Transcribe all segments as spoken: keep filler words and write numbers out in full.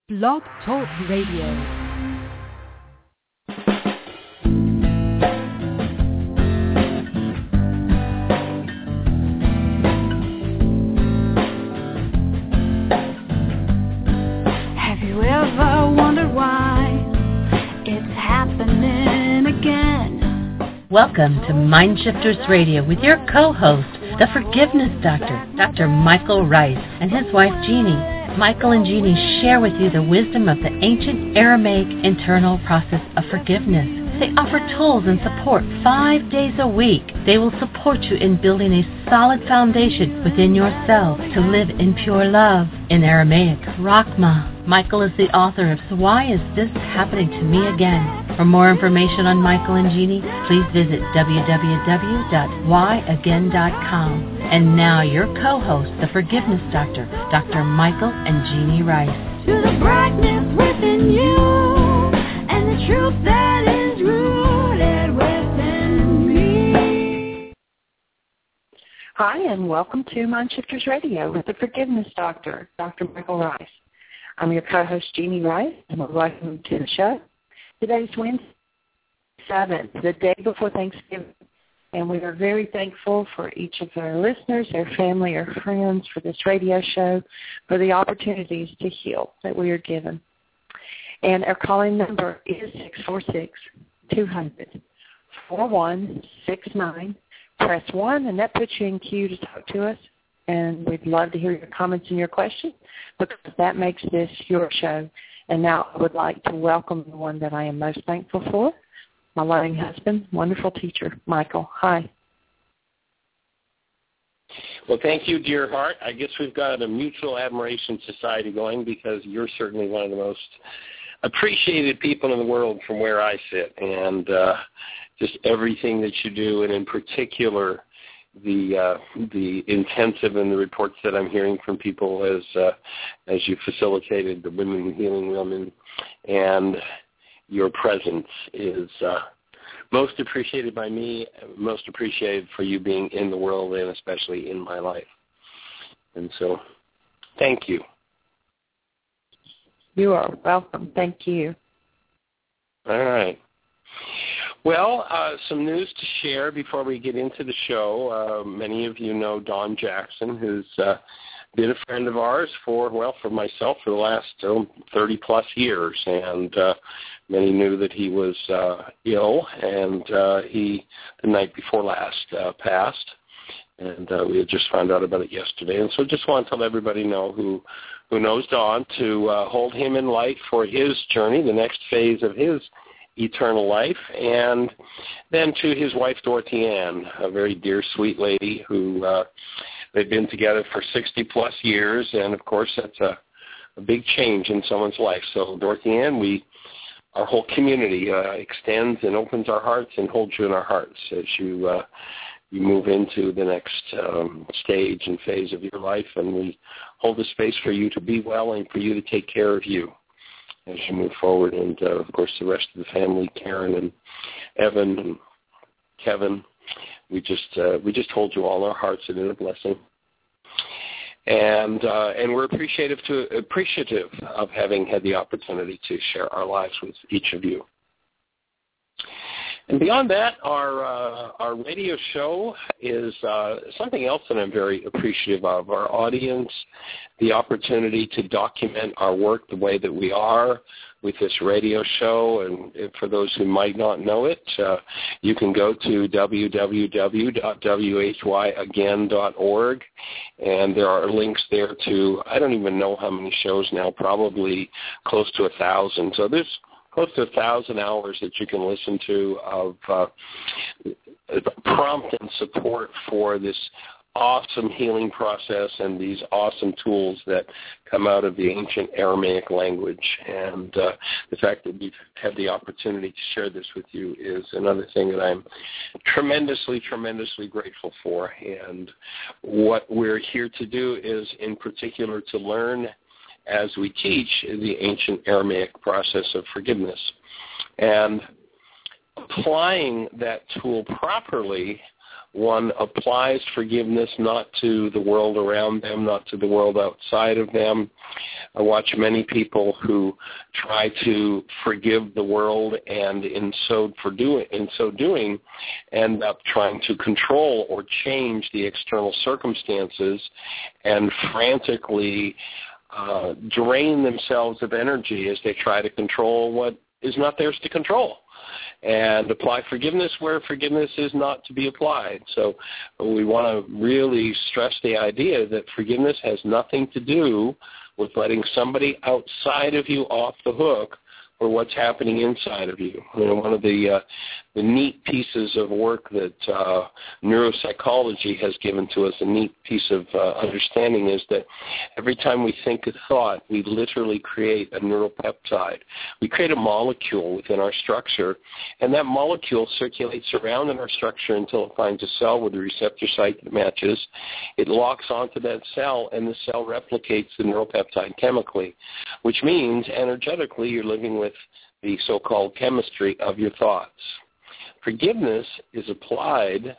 Blog Talk Radio. Welcome to Mind Shifters Radio with your co-host, the Forgiveness Doctor, Doctor Michael Rice, and his wife Jeannie. Michael and Jeannie share with you the wisdom of the ancient Aramaic internal process of forgiveness. They offer tools and support five days a week. They will support you in building a solid foundation within yourself to live in pure love. In Aramaic, Rachma. Michael is the author of So Why Is This Happening to Me Again? For more information on Michael and Jeannie, please visit w w w dot why again dot com. And now your co-host, the Forgiveness Doctor, Doctor Michael and Jeannie Rice. To the brightness within you, and the truth that is rooted within me. Hi, and welcome to Mind Shifters Radio with the Forgiveness Doctor, Doctor Michael Rice. I'm your co-host, Jeannie Rice, and welcome to the show. Today's Wednesday, seventh, the day before Thanksgiving, and we are very thankful for each of our listeners, their family, or friends for this radio show, for the opportunities to heal that we are given. And our calling number is six four six, two hundred, four one six nine. Press one, and that puts you in queue to talk to us. And we'd love to hear your comments and your questions, because that makes this your show. And now I would like to welcome the one that I am most thankful for, my loving husband, wonderful teacher, Michael. Hi. Well, thank you, dear heart. I guess we've got a mutual admiration society going, because you're certainly one of the most appreciated people in the world from where I sit. And uh, just everything that you do, and in particular the uh, the intensive and the reports that I'm hearing from people as uh, as you facilitated the Women Healing Women, and your presence is uh, most appreciated by me, most appreciated for you being in the world, and especially in my life. And so, thank you. You are welcome. Thank you. All right. Well, uh, some news to share before we get into the show. Uh, many of you know Don Jackson, who's uh, been a friend of ours for, well, for myself for the last oh, thirty-plus years. And uh, many knew that he was uh, ill, and uh, he, the night before last, uh, passed. And uh, we had just found out about it yesterday. And so just want to let everybody know who, who knows Don to uh, hold him in light for his journey, the next phase of his eternal life, and then to his wife, Dorothy Ann, a very dear, sweet lady who uh, they've been together for sixty-plus years, and, of course, that's a, a big change in someone's life. So, Dorothy Ann, we, our whole community uh, extends and opens our hearts and holds you in our hearts as you uh, you move into the next um, stage and phase of your life, and we hold the space for you to be well and for you to take care of you as you move forward. And, uh, of course, the rest of the family, Karen and Evan and Kevin, we just uh, we just hold you all in our hearts and in a blessing. And uh, and we're appreciative to appreciative of having had the opportunity to share our lives with each of you. And beyond that, our uh, our radio show is uh, something else that I'm very appreciative of. Our audience, the opportunity to document our work the way that we are with this radio show. And for those who might not know it, uh, you can go to w w w dot w h y again dot org, and there are links there to, I don't even know how many shows now, probably close to a thousand. So there's close to a thousand hours that you can listen to of uh, prompt and support for this awesome healing process and these awesome tools that come out of the ancient Aramaic language. And uh, the fact that we've had the opportunity to share this with you is another thing that I'm tremendously, tremendously grateful for. And what we're here to do is, in particular, to learn as we teach the ancient Aramaic process of forgiveness. And applying that tool properly one applies forgiveness not to the world around them, not to the world outside of them. I watch many people who try to forgive the world and in so, for doing, in so doing end up trying to control or change the external circumstances and frantically uh, drain themselves of energy as they try to control what is not theirs to control, and apply forgiveness where forgiveness is not to be applied. So we want to really stress the idea that forgiveness has nothing to do with letting somebody outside of you off the hook for what's happening inside of you. You know, one of the uh, the neat pieces of work that uh, neuropsychology has given to us, a neat piece of uh, understanding, is that every time we think a thought, we literally create a neuropeptide. We create a molecule within our structure, and that molecule circulates around in our structure until it finds a cell with a receptor site that matches. It locks onto that cell, and the cell replicates the neuropeptide chemically, which means energetically you're living with the so-called chemistry of your thoughts. Forgiveness is applied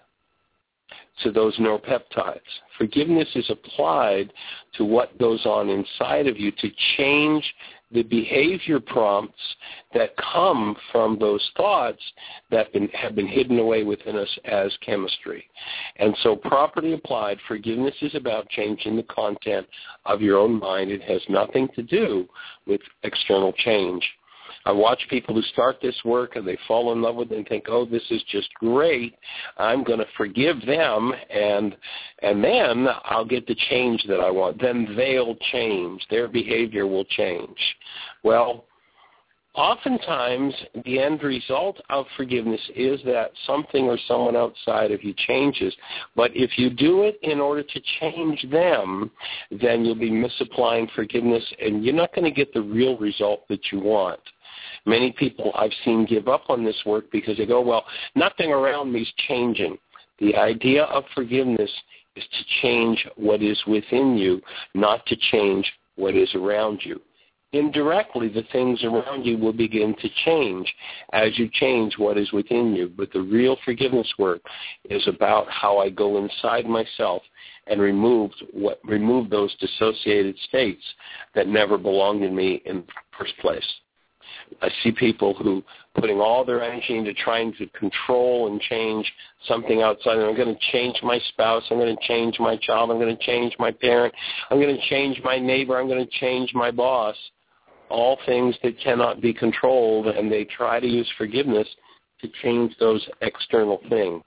to those neuropeptides. Forgiveness is applied to what goes on inside of you to change the behavior prompts that come from those thoughts that been, have been hidden away within us as chemistry. And so properly applied, forgiveness is about changing the content of your own mind. It has nothing to do with external change. I watch people who start this work and they fall in love with it and think, oh, this is just great. I'm going to forgive them, and and then I'll get the change that I want. Then they'll change. Their behavior will change. Well, oftentimes the end result of forgiveness is that something or someone outside of you changes. But if you do it in order to change them, then you'll be misapplying forgiveness, and you're not going to get the real result that you want. Many people I've seen give up on this work because they go, well, nothing around me is changing. The idea of forgiveness is to change what is within you, not to change what is around you. Indirectly, the things around you will begin to change as you change what is within you. But the real forgiveness work is about how I go inside myself and remove what remove those dissociated states that never belonged in me in the first place. I see people who putting all their energy into trying to control and change something outside. I'm going to change my spouse. I'm going to change my child. I'm going to change my parent. I'm going to change my neighbor. I'm going to change my boss. All things that cannot be controlled, and they try to use forgiveness to change those external things.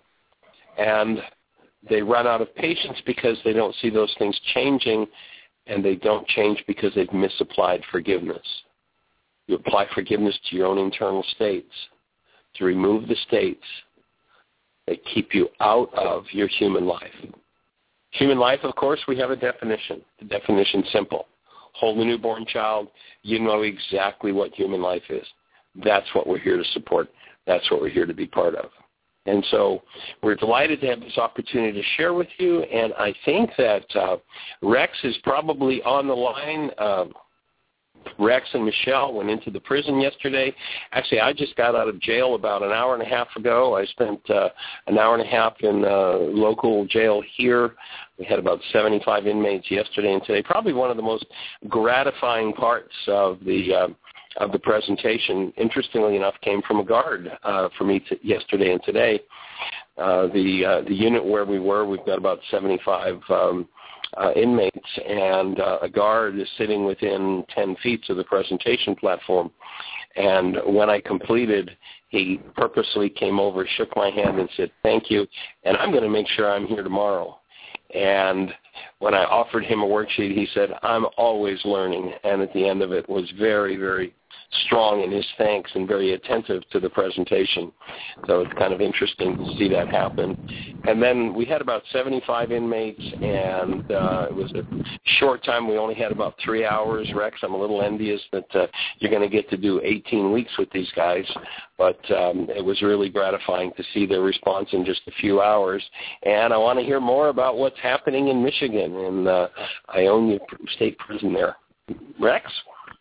And they run out of patience because they don't see those things changing, and they don't change because they've misapplied forgiveness. You apply forgiveness to your own internal states to remove the states that keep you out of your human life. Human life, of course, we have a definition. The definition's simple. Hold a newborn child, you know exactly what human life is. That's what we're here to support. That's what we're here to be part of. And so we're delighted to have this opportunity to share with you, and I think that uh, Rex is probably on the line. Uh, Rex and Michelle went into the prison yesterday. Actually, I just got out of jail about an hour and a half ago. I spent uh, an hour and a half in uh, local jail here. We had about seventy-five inmates yesterday and today. Probably one of the most gratifying parts of the uh, of the presentation, interestingly enough, came from a guard uh, for me t- yesterday and today. Uh, the uh, the unit where we were, we've got about seventy-five um, uh, inmates, and uh, a guard is sitting within ten feet of the presentation platform. And when I completed, he purposely came over, shook my hand, and said, "Thank you, and I'm going to make sure I'm here tomorrow." And when I offered him a worksheet, he said, "I'm always learning," and at the end of it was very, very strong in his thanks and very attentive to the presentation. So it's kind of interesting to see that happen. And then we had about seventy-five inmates, and uh, it was a short time. We only had about three hours. Rex, I'm a little envious that uh, you're going to get to do eighteen weeks with these guys, but um, it was really gratifying to see their response in just a few hours. And I want to hear more about what's happening in Michigan, in uh, Ionia State Prison there. Rex?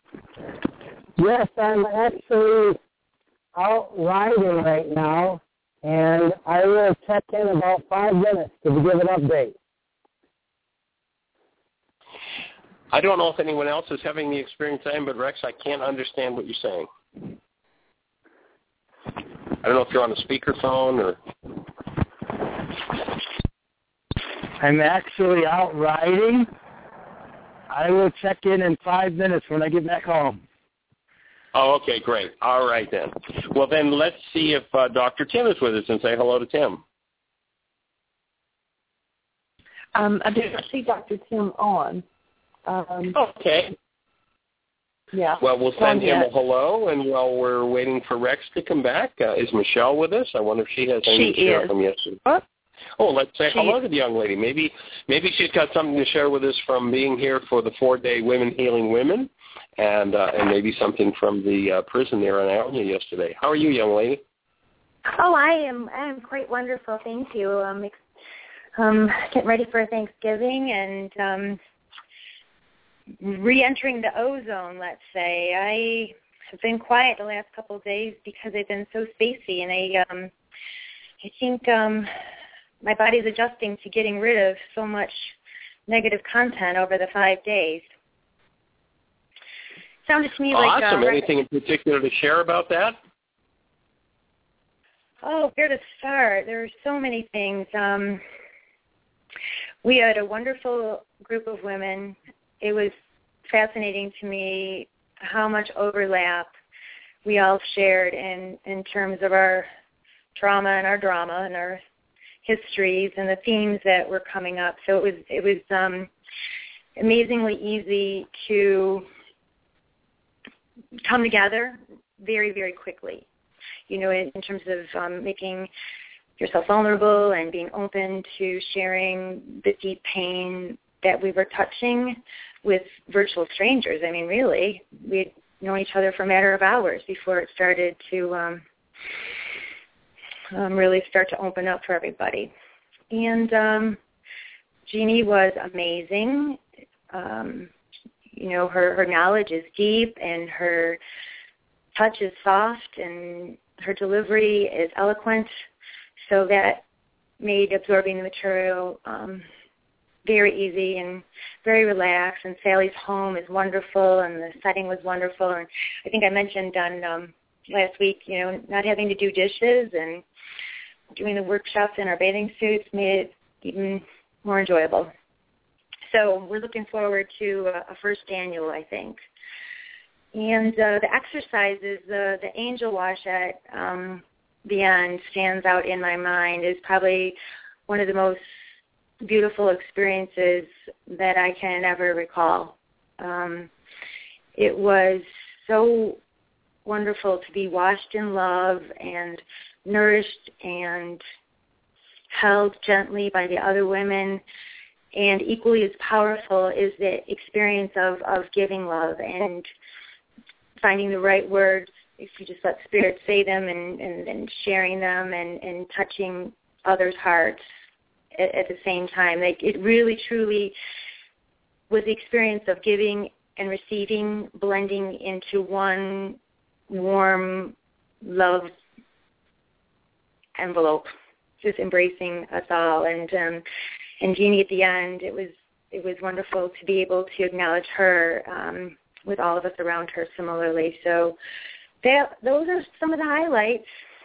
Yes, I'm actually out riding right now, and I will check in about five minutes to give an update. I don't know if anyone else is having the experience I am, but Rex, I can't understand what you're saying. I don't know if you're on a speakerphone or... I'm actually out riding. I will check in in five minutes when I get back home. Oh, okay, great. All right, then. Well, then let's see if uh, Doctor Tim is with us and say hello to Tim. Um, I didn't see Doctor Tim on. Um, okay. Yeah. Well, we'll send him yet. a hello, and while we're waiting for Rex to come back, uh, is Michelle with us? I wonder if she has anything She to share is. from yesterday. What? Oh, let's say She, hello to the young lady. Maybe maybe she's got something to share with us from being here for the four-day Women Healing Women, and uh, and maybe something from the uh, prison there in Alnia yesterday. How are you, young lady? Oh, I am I am quite wonderful, thank you. Um, ex- um, getting ready for Thanksgiving and um, re-entering the ozone, let's say. I have been quiet the last couple of days because I've been so spacey, and I um, I think um, my body's adjusting to getting rid of so much negative content over the five days. Sounded to me like... Awesome. Uh, Anything in particular to share about that? Oh, where to start? There are so many things. Um, we had a wonderful group of women. It was fascinating to me how much overlap we all shared in, in terms of our trauma and our drama and our histories and the themes that were coming up. So it was it was um, amazingly easy to come together very, very quickly. You know, in, in terms of um, making yourself vulnerable and being open to sharing the deep pain that we were touching with virtual strangers. I mean, really, we'd known each other for a matter of hours before it started to um, um, really start to open up for everybody. And um, Jeannie was amazing. Um, you know, her, her knowledge is deep and her touch is soft and her delivery is eloquent. So that made absorbing the material um, very easy and very relaxed. And Sally's home is wonderful, and the setting was wonderful. And I think I mentioned on um, last week, you know, not having to do dishes and doing the workshops in our bathing suits made it even more enjoyable. So we're looking forward to a, a first annual, I think. And uh, the exercises, the, the angel wash at um, the end stands out in my mind is probably one of the most beautiful experiences that I can ever recall. Um, it was so wonderful to be washed in love and nourished and held gently by the other women. And equally as powerful is the experience of, of giving love and finding the right words, if you just let Spirit say them, and, and, and sharing them and, and touching others' hearts at, at the same time. Like, it really, truly was the experience of giving and receiving, blending into one warm love envelope, just embracing us all. And um, and Jeannie at the end, it was it was wonderful to be able to acknowledge her um, with all of us around her similarly. So that, those are some of the highlights.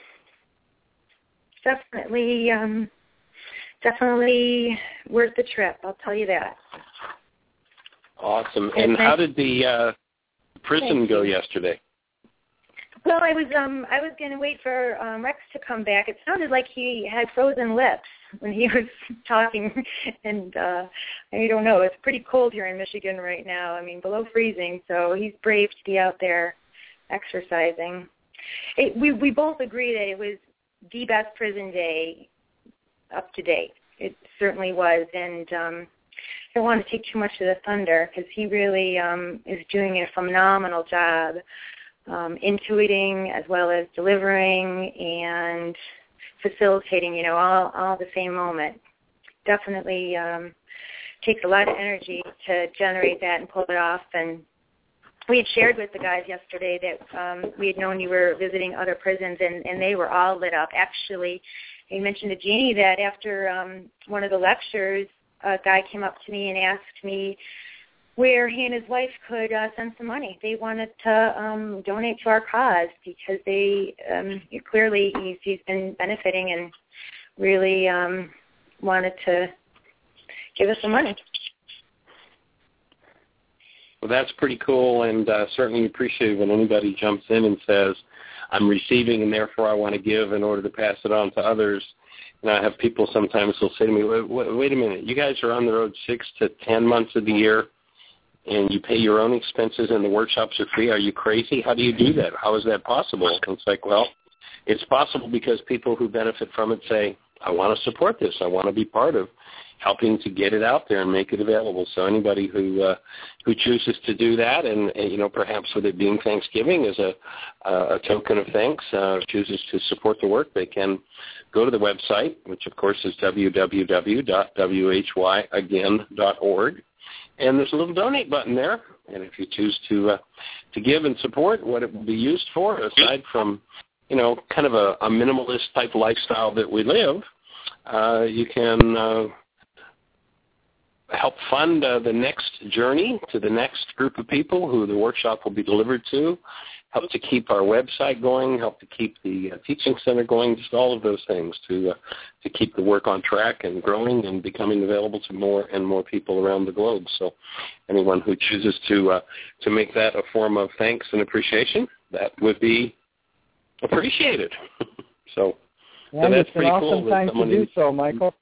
Definitely, um, definitely worth the trip, I'll tell you that. Awesome. And how did the uh, prison go yesterday? Well, I was um I was going to wait for um, Rex to come back. It sounded like he had frozen lips when he was talking, and uh, I don't know. It's pretty cold here in Michigan right now. I mean, below freezing. So he's brave to be out there exercising. It, we we both agree that it was the best prison day up to date. It certainly was, and um, I don't want to take too much of the thunder because he really um, is doing a phenomenal job. Um, intuiting as well as delivering and facilitating, you know, all, all the same moment. Definitely um, takes a lot of energy to generate that and pull it off, and we had shared with the guys yesterday that um, we had known you were visiting other prisons, and, and they were all lit up. Actually, he mentioned to Jeannie that after um, one of the lectures, a guy came up to me and asked me where he and his wife could uh, send some money. They wanted to um, donate to our cause because they um, clearly he's, he's been benefiting and really um, wanted to give us some money. Well, that's pretty cool, and uh, certainly appreciate when anybody jumps in and says, I'm receiving and therefore I want to give in order to pass it on to others. And I have people sometimes will say to me, wait, wait, wait a minute, you guys are on the road six to ten months of the year, and you pay your own expenses and the workshops are free. Are you crazy? How do you do that? How is that possible? And it's like, well, it's possible because people who benefit from it say, I want to support this. I want to be part of helping to get it out there and make it available. So anybody who uh, who chooses to do that, and, and you know, perhaps with it being Thanksgiving as a uh, a token of thanks, uh, chooses to support the work, they can go to the website, which of course is w w w dot w h y again dot org, and there's a little donate button there. And if you choose to uh, to give and support what it will be used for, aside from you know kind of a, a minimalist type lifestyle that we live, uh, you can. Uh, help fund uh, the next journey to the next group of people who the workshop will be delivered to, help to keep our website going, help to keep the uh, teaching center going, just all of those things to uh, to keep the work on track and growing and becoming available to more and more people around the globe. So anyone who chooses to uh, to make that a form of thanks and appreciation, that would be appreciated. so, yeah, so that's it's pretty an cool. awesome time to do so, Michael.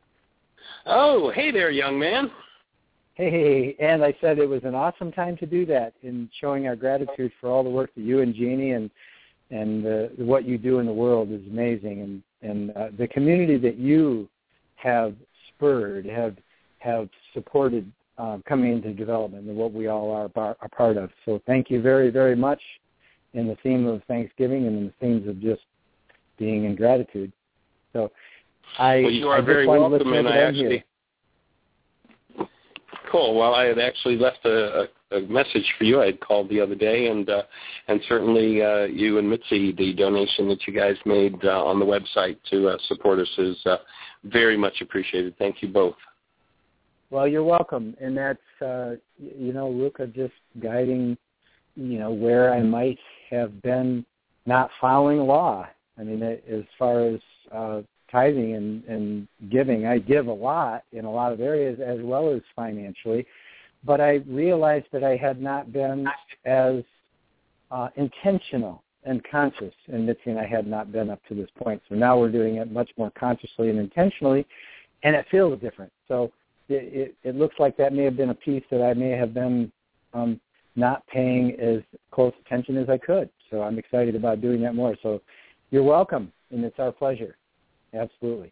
Oh, hey there, young man. Hey, and I said it was an awesome time to do that in showing our gratitude for all the work that you and Jeannie and and uh, what you do in the world is amazing. And, and uh, the community that you have spurred, have have supported uh, coming into development and what we all are bar, a part of. So thank you very, very much in the theme of Thanksgiving and in the themes of just being in gratitude. So I, well, you are I very welcome, and I actually... Here. Cool. Well, I had actually left a, a, a message for you. I had called the other day, and uh, and certainly uh, you and Mitzi, the donation that you guys made uh, on the website to uh, support us is uh, very much appreciated. Thank you both. Well, you're welcome, and that's, uh, you know, Luca just guiding, you know, where I might have been not following law. I mean, as far as uh, tithing and, and giving, I give a lot in a lot of areas as well as financially, but I realized that I had not been as uh, intentional and conscious, and Mitzi and I had not been up to this point. So now we're doing it much more consciously and intentionally, and it feels different. So it, it, it looks like that may have been a piece that I may have been um, not paying as close attention as I could. So I'm excited about doing that more. So you're welcome, and it's our pleasure. Absolutely.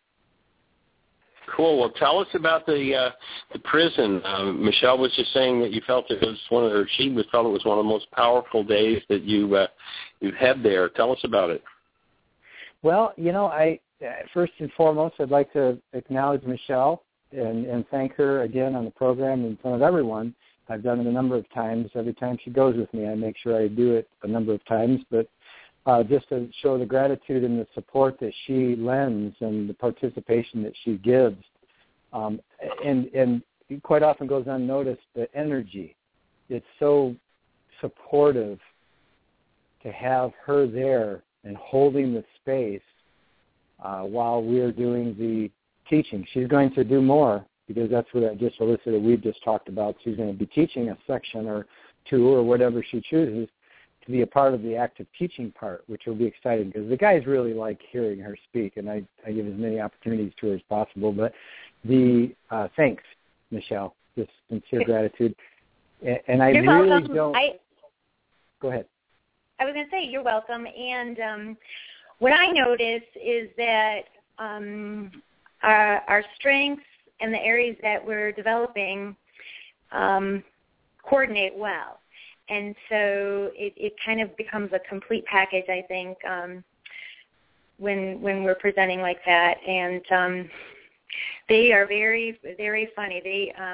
Cool. Well, tell us about the uh, the prison. Uh, Michelle was just saying that you felt it was one of, or she was felt it was one of the most powerful days that you uh, you've had there. Tell us about it. Well, you know, I first and foremost, I'd like to acknowledge Michelle and, and thank her again on the program in front of everyone. I've done it a number of times. Every time she goes with me, I make sure I do it a number of times, but. Uh, just to show the gratitude and the support that she lends and the participation that she gives. Um, and, and it quite often goes unnoticed, the energy. It's so supportive to have her there and holding the space uh, while we're doing the teaching. She's going to do more because that's what I just elicited we've just talked about. She's going to be teaching a section or two or whatever she chooses to be a part of the active teaching part, which will be exciting because the guys really like hearing her speak, and I, I give as many opportunities to her as possible. But the uh, thanks, Michelle, just sincere gratitude. And, and I you're really welcome. don't... I, Go ahead. I was going to say you're welcome. And um, what I notice is that um, our, our strengths and the areas that we're developing um, coordinate well. And so it, it kind of becomes a complete package, I think, um, when when we're presenting like that. And um, they are very, very funny. They um,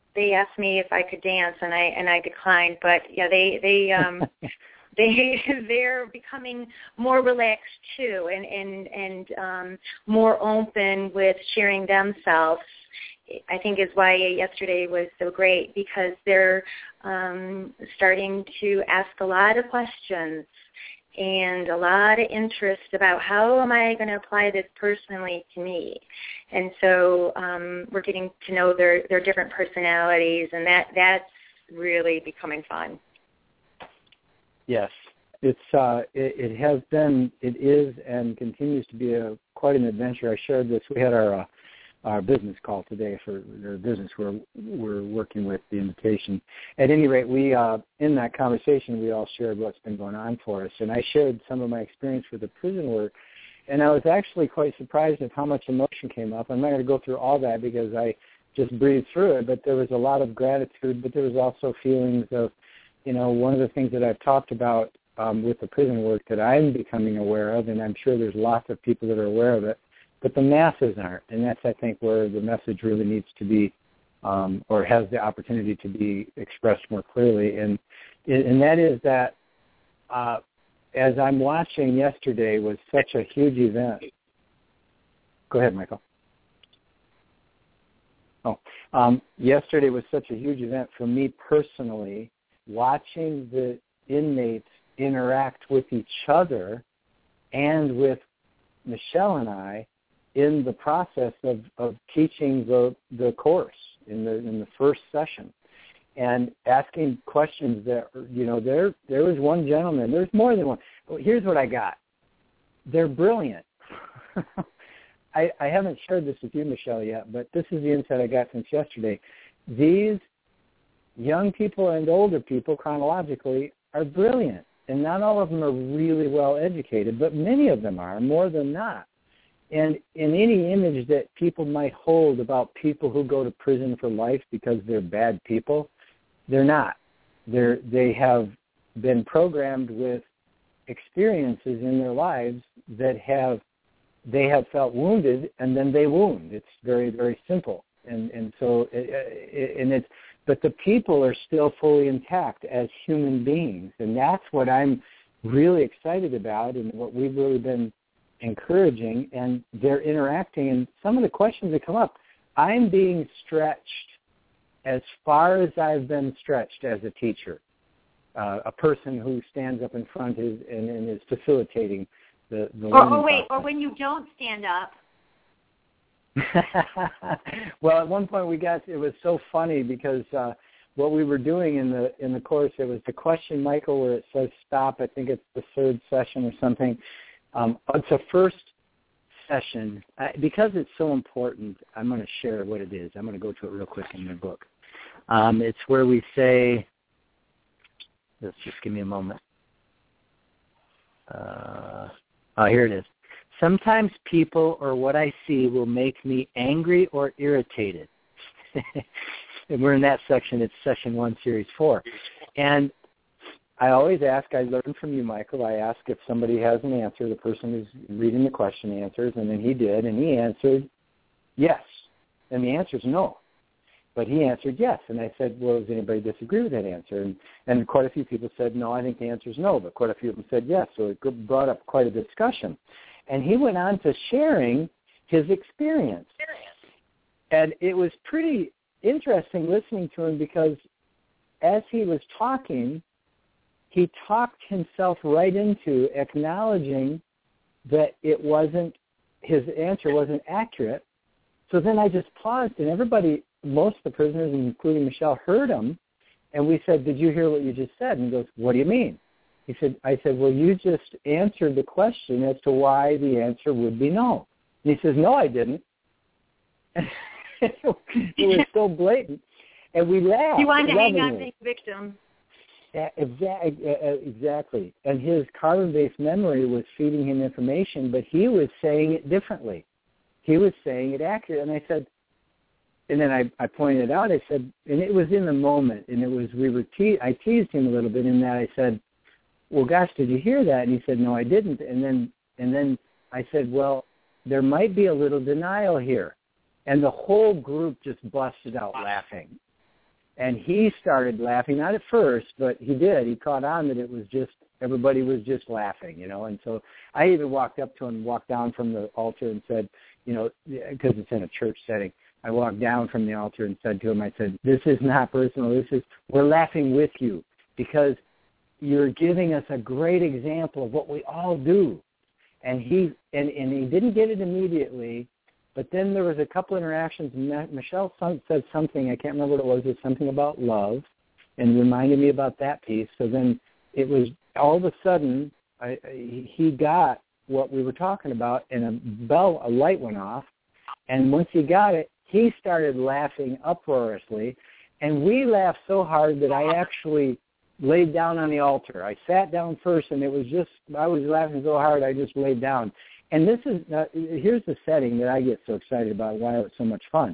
they asked me if I could dance, and I and I declined. But yeah, they they um, they they're becoming more relaxed too, and and and um, more open with sharing themselves. I think is why yesterday was so great, because they're um, starting to ask a lot of questions and a lot of interest about how am I going to apply this personally to me. And so um, we're getting to know their, their different personalities, and that that's really becoming fun. Yes, it's uh, it, it has been, it is, and continues to be a quite an adventure. I shared this. We had our uh, our business call today for the business we're we're working with, the invitation. At any rate, we uh, in that conversation we all shared what's been going on for us, and I shared some of my experience with the prison work, and I was actually quite surprised at how much emotion came up. I'm not going to go through all that because I just breathed through it, but there was a lot of gratitude, but there was also feelings of, you know, one of the things that I've talked about um, with the prison work that I'm becoming aware of, and I'm sure there's lots of people that are aware of it, but the masses aren't, and that's, I think, where the message really needs to be, um, or has the opportunity to be expressed more clearly, and and that is that, uh, as I'm watching yesterday was such a huge event. Go ahead, Michael. Oh, um, yesterday was such a huge event for me personally, watching the inmates interact with each other and with Michelle and I in the process of, of teaching the the course in the in the first session, and asking questions that, you know, there there was one gentleman, there's more than one. But here's what I got. They're brilliant. I, I haven't shared this with you, Michelle, yet, but this is the insight I got since yesterday. These young people and older people, chronologically, are brilliant. And not all of them are really well educated, but many of them are, more than not. And in any image that people might hold about people who go to prison for life because they're bad people, they're not. They're, they have been programmed with experiences in their lives that have, they have felt wounded, and then they wound. It's very, very simple. And and so, it, and it's, but the people are still fully intact as human beings, and that's what I'm really excited about, and what we've really been encouraging. And they're interacting, and some of the questions that come up, I'm being stretched as far as I've been stretched as a teacher, uh, a person who stands up in front is, and, and is facilitating the, the or, or wait, process. or when you don't stand up. Well, at one point we got, it was so funny because uh, what we were doing in the in the course, it was the question, Michael, where it says stop. I think it's the third session or something. Um, it's a first session. I, because it's so important, I'm going to share what it is. I'm going to go to it real quick in the book. Um, it's where we say, let's just give me a moment. Uh, oh, here it is. Sometimes people or what I see will make me angry or irritated. And we're in that section. It's session one, series four. And I always ask, I learned from you, Michael, I ask if somebody has an answer, the person who's reading the question answers, and then he did, and he answered yes. And the answer is no. But he answered yes. And I said, well, does anybody disagree with that answer? And, and quite a few people said, no, I think the answer is no. But quite a few of them said yes. So it brought up quite a discussion. And he went on to sharing his experience. And it was pretty interesting listening to him because as he was talking, he talked himself right into acknowledging that it wasn't, his answer wasn't accurate. So then I just paused, and everybody, most of the prisoners, including Michelle, heard him. And we said, did you hear what you just said? And he goes, what do you mean? He said, I said, well, you just answered the question as to why the answer would be no. And he says, no, I didn't. It was so blatant. And we laughed. You wanted to hang on lovingly. to the victim. Exactly. And his carbon-based memory was feeding him information, but he was saying it differently. He was saying it accurate. And I said, and then I, I pointed out, I said, and it was in the moment, and it was, we were, te- I teased him a little bit in that I said, well, gosh, did you hear that? And he said, no, I didn't. And then and then I said, well, there might be a little denial here. And the whole group just busted out laughing. And he started laughing, not at first, but he did. He caught on that it was just, everybody was just laughing, you know. And so I even walked up to him, walked down from the altar and said, you know, because it's in a church setting, I walked down from the altar and said to him, I said, this is not personal. This is, we're laughing with you because you're giving us a great example of what we all do. And he, and, and he didn't get it immediately. But then there was a couple interactions. Michelle said something, I can't remember what it was, it was something about love, and reminded me about that piece. So then it was, all of a sudden, I, he got what we were talking about, and a bell, a light went off, and once he got it, he started laughing uproariously, and we laughed so hard that I actually laid down on the altar. I sat down first, and it was just, I was laughing so hard I just laid down. And this is, uh, here's the setting that I get so excited about, why it was so much fun,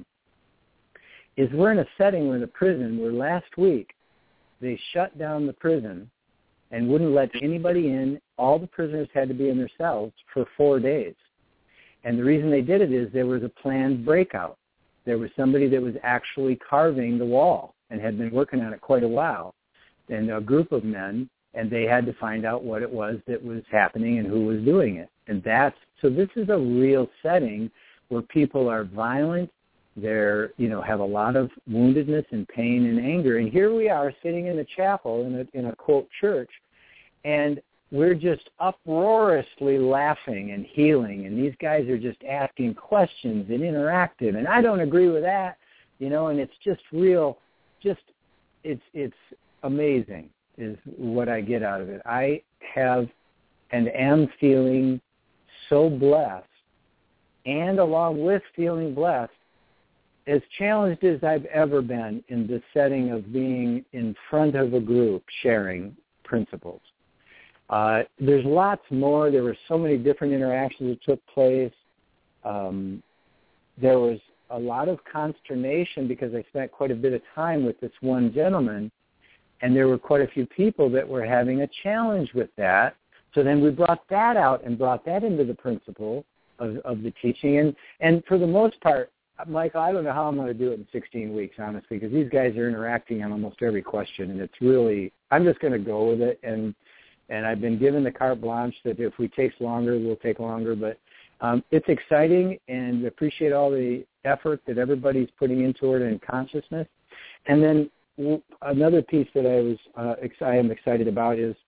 is we're in a setting where the prison, where last week they shut down the prison and wouldn't let anybody in. All the prisoners had to be in their cells for four days. And the reason they did it is there was a planned breakout. There was somebody that was actually carving the wall and had been working on it quite a while, and a group of men, and they had to find out what it was that was happening and who was doing it. And that's, so this is a real setting where people are violent, they're, you know, have a lot of woundedness and pain and anger. And here we are sitting in the chapel in a, in a quote church, and we're just uproariously laughing and healing. And these guys are just asking questions and interactive. And I don't agree with that, you know, and it's just real, just, it's, it's amazing is what I get out of it. I have and am feeling so blessed, and along with feeling blessed, as challenged as I've ever been in the setting of being in front of a group sharing principles. Uh, there's lots more. There were so many different interactions that took place. Um, there was a lot of consternation because I spent quite a bit of time with this one gentleman, and there were quite a few people that were having a challenge with that. So then we brought that out and brought that into the principle of, of the teaching. And, and for the most part, Michael, I don't know how I'm going to do it in sixteen weeks, honestly, because these guys are interacting on almost every question, and it's really, I'm just going to go with it. And and I've been given the carte blanche that if we take longer, we'll take longer. But um, it's exciting, and appreciate all the effort that everybody's putting into it and consciousness. And then another piece that I was uh, ex- I am excited about is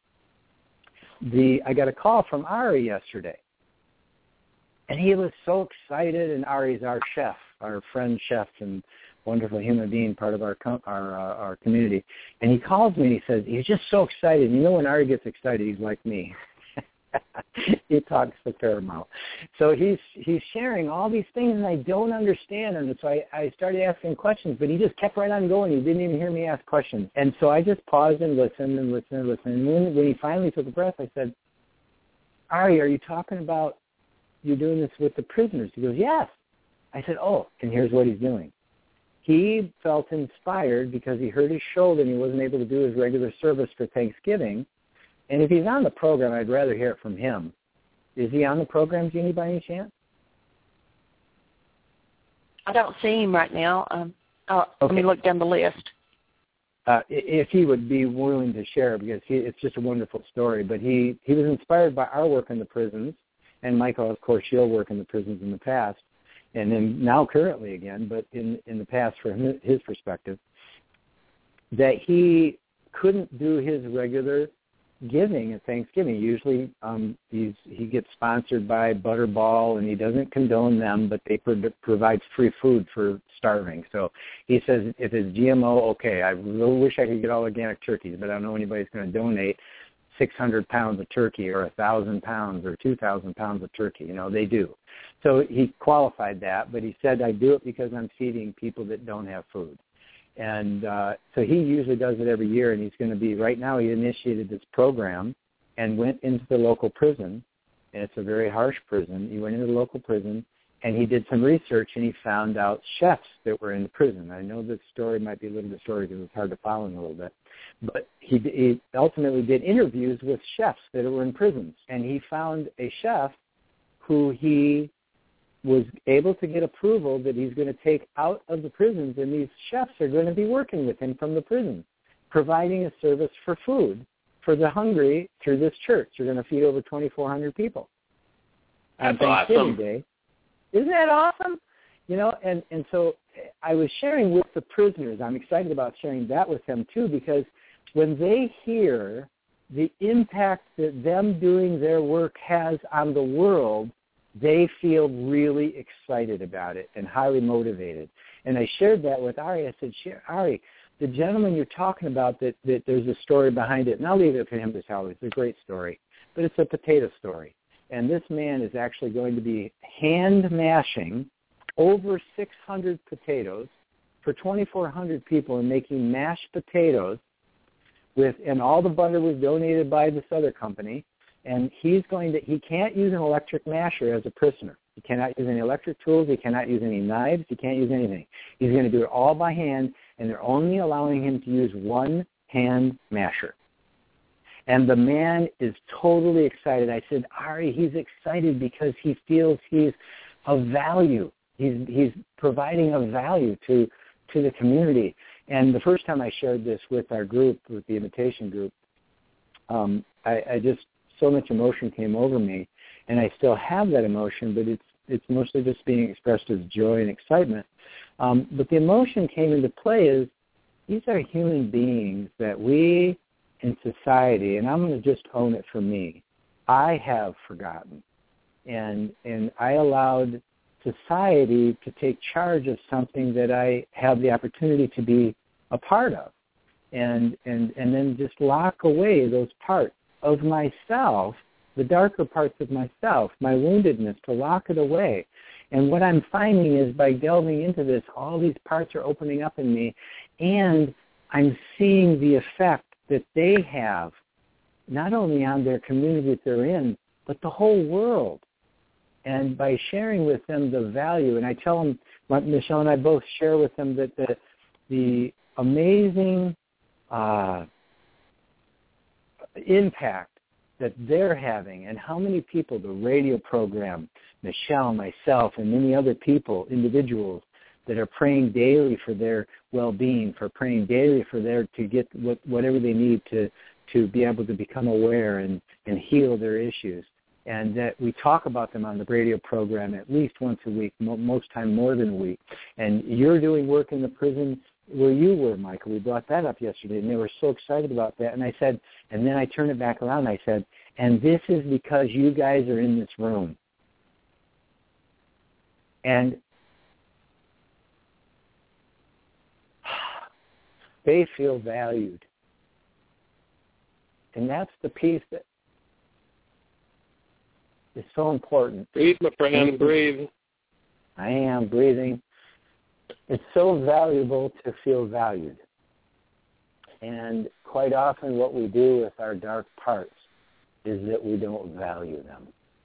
the I got a call from Ari yesterday, and he was so excited. And Ari's our chef, our friend chef, and wonderful human being, part of our com- our uh, our community. And he calls me and he says he's just so excited. You know, when Ari gets excited, he's like me. He talks a fair amount. So he's he's sharing all these things, and I don't understand them. And so I, I started asking questions, but he just kept right on going. He didn't even hear me ask questions. And so I just paused and listened and listened and listened. And when, when he finally took a breath, I said, Ari, are you talking about you doing this with the prisoners? He goes, yes. I said, oh, and here's what he's doing. He felt inspired because he hurt his shoulder and he wasn't able to do his regular service for Thanksgiving. And if he's on the program, I'd rather hear it from him. Is he on the program, Jeannie, by any chance? I don't see him right now. Um, oh, okay. Let me look down the list. Uh, if he would be willing to share, because he, it's just a wonderful story. But he, he was inspired by our work in the prisons, and Michael, of course, your work in the prisons in the past, and then now currently again, but in, in the past from his perspective, that he couldn't do his regular giving at Thanksgiving. Usually um, he's, he gets sponsored by Butterball, and he doesn't condone them, but they pro- provide free food for starving. So he says if it's G M O, okay, I really wish I could get all organic turkeys, but I don't know anybody's going to donate six hundred pounds of turkey or one thousand pounds or two thousand pounds of turkey. You know, they do. So he qualified that, but he said, I do it because I'm feeding people that don't have food. And uh, so he usually does it every year, and he's going to be, right now he initiated this program and went into the local prison, and it's a very harsh prison. He went into the local prison, and he did some research, and he found out chefs that were in the prison. I know this story might be a little bit story because it's hard to follow in a little bit, but he, he ultimately did interviews with chefs that were in prisons, and he found a chef who he was able to get approval that he's going to take out of the prisons, and these chefs are going to be working with him from the prison, providing a service for food for the hungry through this church. They're going to feed over twenty-four hundred people on Thanksgiving awesome. Day. Isn't that awesome? You know, and, and so I was sharing with the prisoners. I'm excited about sharing that with them, too, because when they hear the impact that them doing their work has on the world, they feel really excited about it and highly motivated. And I shared that with Ari. I said, Ari, the gentleman you're talking about, that, that there's a story behind it, and I'll leave it for him to tell. It's a great story, but it's a potato story. And this man is actually going to be hand mashing over six hundred potatoes for twenty-four hundred people and making mashed potatoes with, and all the butter was donated by this other company. And he's going to, he can't use an electric masher as a prisoner. He cannot use any electric tools. He cannot use any knives. He can't use anything. He's going to do it all by hand, and they're only allowing him to use one hand masher. And the man is totally excited. I said, Ari, he's excited because he feels he's of value. He's he's providing a value to to the community. And the first time I shared this with our group, with the Imitation group, um, I, I just, so much emotion came over me, and I still have that emotion, but it's it's mostly just being expressed as joy and excitement. Um, but the emotion came into play is these are human beings that we in society, and I'm going to just own it for me, I have forgotten. And and I allowed society to take charge of something that I have the opportunity to be a part of, and and and then just lock away those parts of myself, the darker parts of myself, my woundedness, to lock it away. And what I'm finding is by delving into this, all these parts are opening up in me, and I'm seeing the effect that they have, not only on their community that they're in, but the whole world. And by sharing with them the value, and I tell them, Michelle and I both share with them that the, the amazing uh, impact that they're having, and how many people, the radio program, Michelle, myself, and many other people, individuals, that are praying daily for their well-being, for praying daily for their, to get what, whatever they need to, to be able to become aware and, and heal their issues. And that we talk about them on the radio program at least once a week, mo- most time more than a week. And you're doing work in the prison where you were, Michael. We brought that up yesterday, and they were so excited about that. And I said, and then I turned it back around, and I said, and this is because you guys are in this room. And they feel valued. And that's the piece that is so important. Breathe, my friend, breathe. I am breathing. It's so valuable to feel valued. And quite often what we do with our dark parts is that we don't value them.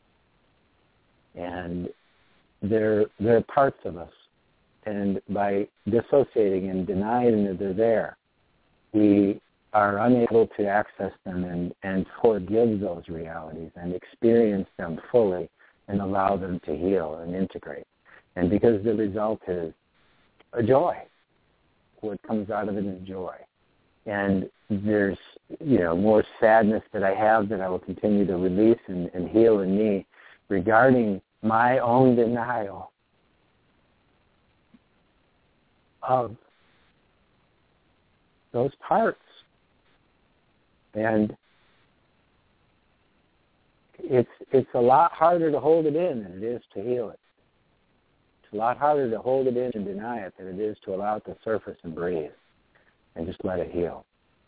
And they're, they're parts of us. And by dissociating and denying that they're there, we are unable to access them and, and forgive those realities and experience them fully and allow them to heal and integrate. And because the result is a joy, what comes out of it is joy. And there's, you know, more sadness that I have that I will continue to release and, and heal in me regarding my own denial of those parts. And it's it's a lot harder to hold it in than it is to heal it. It's a lot harder to hold it in and deny it than it is to allow it to surface and breathe and just let it heal.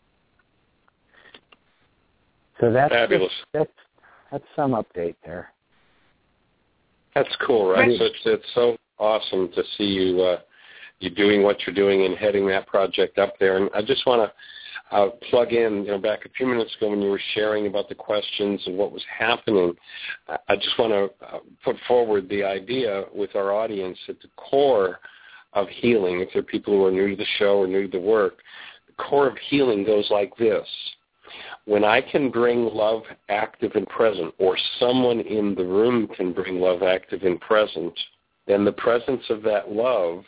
So that's fabulous. That's that's some update there. That's cool, right? So it's, it's so awesome to see you uh, you doing what you're doing and heading that project up there. And I just want to uh, plug in, you know, back a few minutes ago when you were sharing about the questions and what was happening, I just want to uh, put forward the idea with our audience at the core of healing, if there are people who are new to the show or new to the work, the core of healing goes like this. When I can bring love active and present, or someone in the room can bring love active and present, then the presence of that love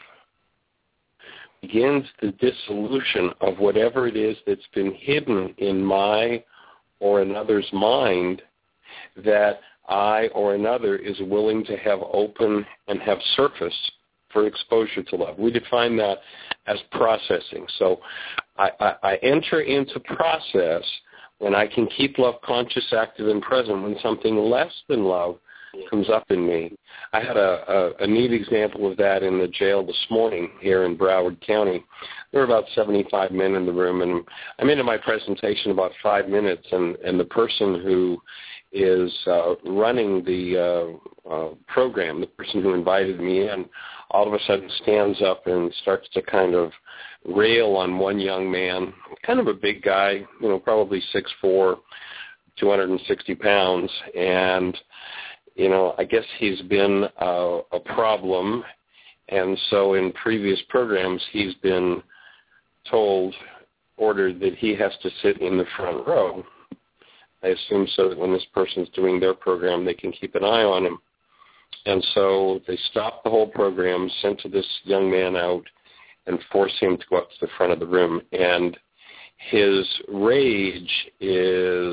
begins the dissolution of whatever it is that's been hidden in my or another's mind that I or another is willing to have open and have surface for exposure to love. We define that as processing. So I, I, I enter into process when I can keep love conscious, active, and present when something less than love comes up in me. I had a, a, a neat example of that in the jail this morning here in Broward County. There were about seventy-five men in the room, and I'm into my presentation about five minutes, and, and the person who is uh, running the uh, uh, program, the person who invited me in, all of a sudden stands up and starts to kind of rail on one young man, kind of a big guy, you know, probably six foot four, two hundred sixty pounds, and you know, I guess he's been uh, a problem, and so in previous programs he's been told, ordered that he has to sit in the front row. I assume so that when this person's doing their program, they can keep an eye on him. And so they stopped the whole program, sent this young man out, and forced him to go up to the front of the room. And his rage is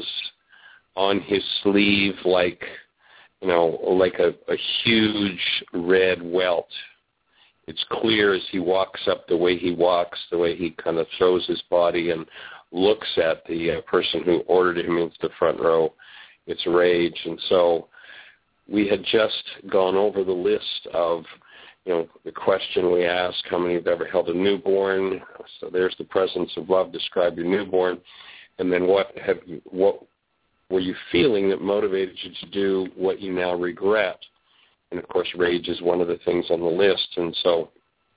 on his sleeve like, you know, like a, a huge red welt. It's clear as he walks up, the way he walks, the way he kind of throws his body and looks at the uh, person who ordered him into the front row. It's rage. And so we had just gone over the list of, you know, the question we ask, how many have ever held a newborn? So there's the presence of love. Describe your newborn. And then what have you, what were you feeling that motivated you to do what you now regret? And, of course, rage is one of the things on the list. And so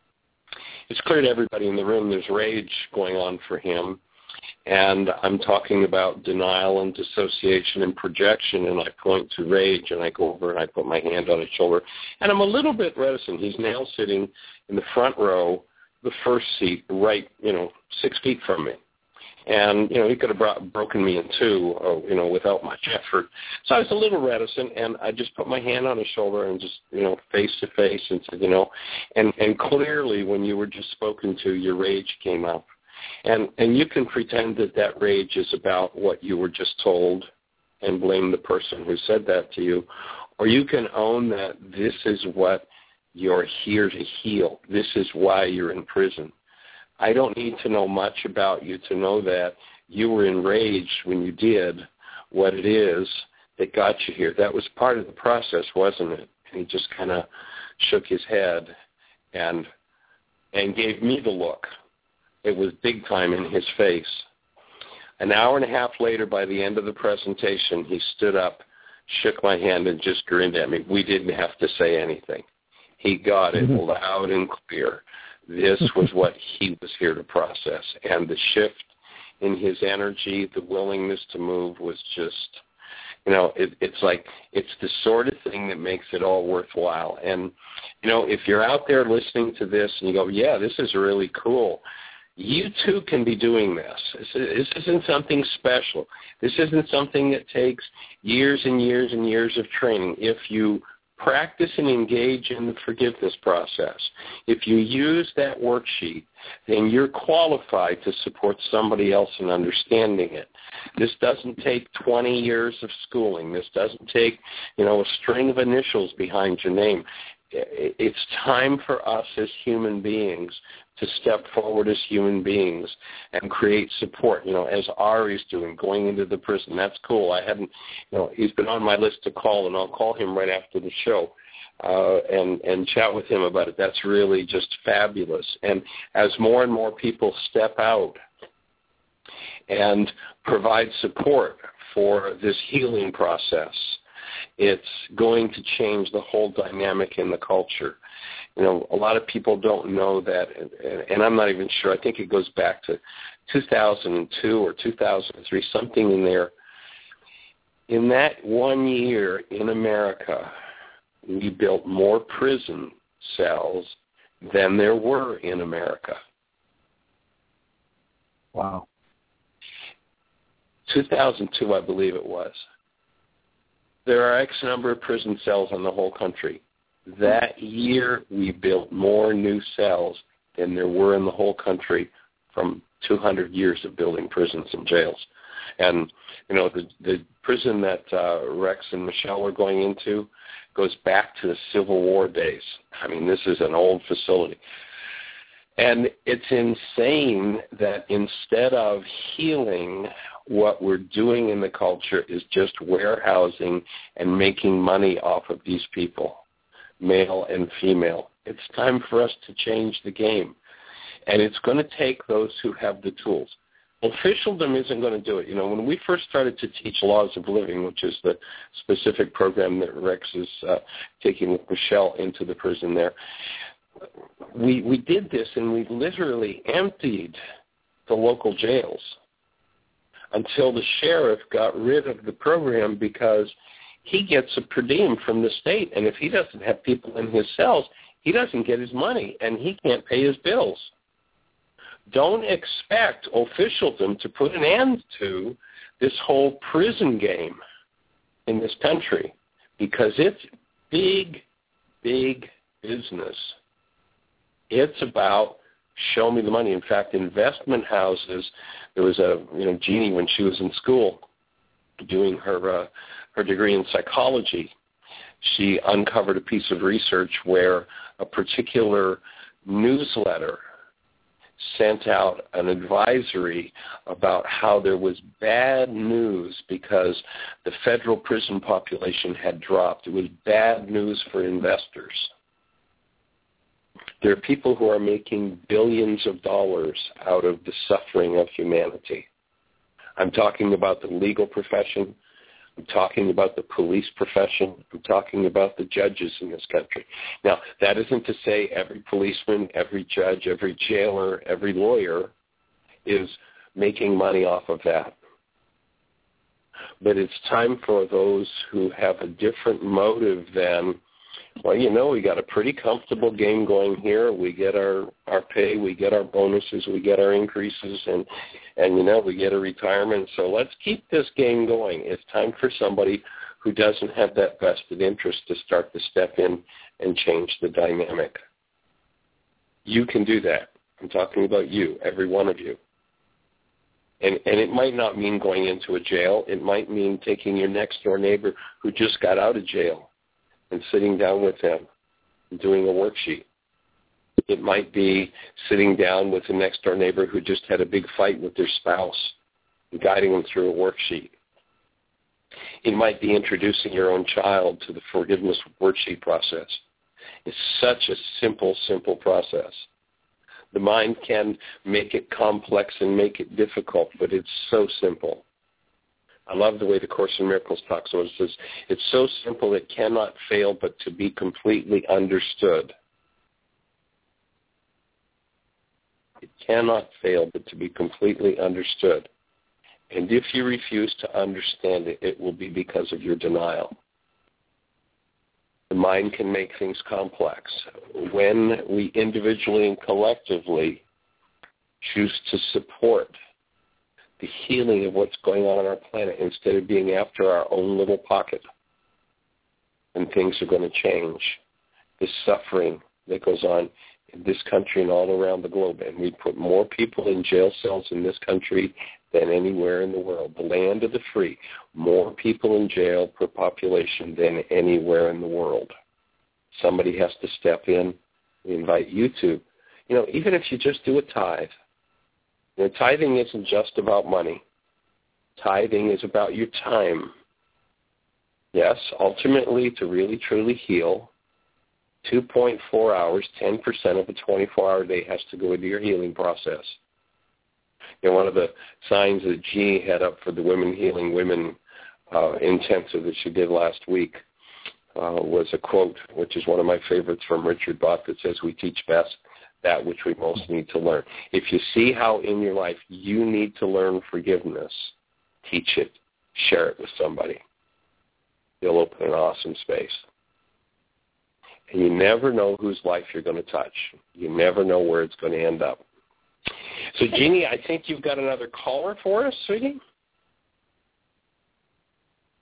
it's clear to everybody in the room there's rage going on for him. And I'm talking about denial and dissociation and projection, and I point to rage, and I go over and I put my hand on his shoulder. And I'm a little bit reticent. He's now sitting in the front row, the first seat, right, you know, six feet from me. And, you know, he could have brought, broken me in two, uh, you know, without much effort. So I was a little reticent, and I just put my hand on his shoulder and just, you know, face to face and said, you know, and, and clearly when you were just spoken to, your rage came up. And and you can pretend that that rage is about what you were just told and blame the person who said that to you, or you can own that this is what you're here to heal. This is why you're in prison. I don't need to know much about you to know that you were enraged when you did what it is that got you here. That was part of the process, wasn't it? And he just kind of shook his head and and gave me the look. It was big time in his face. An hour and a half later, by the end of the presentation, he stood up, shook my hand, and just grinned at me. We didn't have to say anything. He got it loud and clear. This was what he was here to process. And the shift in his energy, the willingness to move was just, you know, it, it's like it's the sort of thing that makes it all worthwhile. And, you know, if you're out there listening to this and you go, yeah, this is really cool, you too can be doing this. This, this isn't something special. This isn't something that takes years and years and years of training. If you practice and engage in the forgiveness process, if you use that worksheet, then you're qualified to support somebody else in understanding it. This doesn't take twenty years of schooling. This doesn't take, you know, a string of initials behind your name. It's time for us as human beings to step forward as human beings and create support, you know, as Ari's doing, going into the prison. That's cool. I hadn't, you know, he's been on my list to call, and I'll call him right after the show uh, and, and chat with him about it. That's really just fabulous. And as more and more people step out and provide support for this healing process, it's going to change the whole dynamic in the culture. You know, a lot of people don't know that, and, and I'm not even sure. I think it goes back to two thousand two or two thousand three, something in there. In that one year in America, we built more prison cells than there were in America. Wow. two thousand two, I believe it was. There are X number of prison cells in the whole country. That year, we built more new cells than there were in the whole country from two hundred years of building prisons and jails. And, you know, the, the prison that uh, Rex and Michelle were going into goes back to the Civil War days. I mean, this is an old facility. And it's insane that instead of healing, what we're doing in the culture is just warehousing and making money off of these people, male and female. It's time for us to change the game. And it's going to take those who have the tools. Officialdom isn't going to do it. You know, when we first started to teach Laws of Living, which is the specific program that Rex is uh, taking with Michelle into the prison there, we we did this and we literally emptied the local jails until the sheriff got rid of the program because he gets a per diem from the state, and if he doesn't have people in his cells, he doesn't get his money, and he can't pay his bills. Don't expect officialdom to put an end to this whole prison game in this country because it's big, big business. It's about show me the money. In fact, investment houses, there was a, you know, Jeannie, when she was in school doing her, uh, her degree in psychology, she uncovered a piece of research where a particular newsletter sent out an advisory about how there was bad news because the federal prison population had dropped. It was bad news for investors. There are people who are making billions of dollars out of the suffering of humanity. I'm talking about the legal profession. I'm talking about the police profession. I'm talking about the judges in this country. Now, that isn't to say every policeman, every judge, every jailer, every lawyer is making money off of that. But it's time for those who have a different motive than, well, you know, we got a pretty comfortable game going here. We get our, our pay, we get our bonuses, we get our increases, and, and, you know, we get a retirement. So let's keep this game going. It's time for somebody who doesn't have that vested interest to start to step in and change the dynamic. You can do that. I'm talking about you, every one of you. And, and it might not mean going into a jail. It might mean taking your next-door neighbor who just got out of jail and sitting down with them and doing a worksheet. It might be sitting down with the next-door neighbor who just had a big fight with their spouse and guiding them through a worksheet. It might be introducing your own child to the forgiveness worksheet process. It's such a simple, simple process. The mind can make it complex and make it difficult, but it's so simple. I love the way the Course in Miracles talks about it. It says, it's so simple it cannot fail but to be completely understood. It cannot fail but to be completely understood. And if you refuse to understand it, it will be because of your denial. The mind can make things complex. When we individually and collectively choose to support the healing of what's going on on our planet instead of being after our own little pocket, and things are going to change. This suffering that goes on in this country and all around the globe, and we put more people in jail cells in this country than anywhere in the world. The land of the free, more people in jail per population than anywhere in the world. Somebody has to step in. We invite you to, you know, even if you just do a tithe. You know, tithing isn't just about money. Tithing is about your time. Yes, ultimately, to really, truly heal, two point four hours, ten percent of a twenty-four hour day has to go into your healing process. You know, one of the signs that Jeannie had up for the Women Healing Women uh, intensive that she did last week uh, was a quote, which is one of my favorites from Richard Bach, that says, we teach best that which we most need to learn. If you see how in your life you need to learn forgiveness, teach it, share it with somebody. You'll open an awesome space. And you never know whose life you're going to touch. You never know where it's going to end up. So, Jeannie, I think you've got another caller for us, sweetie?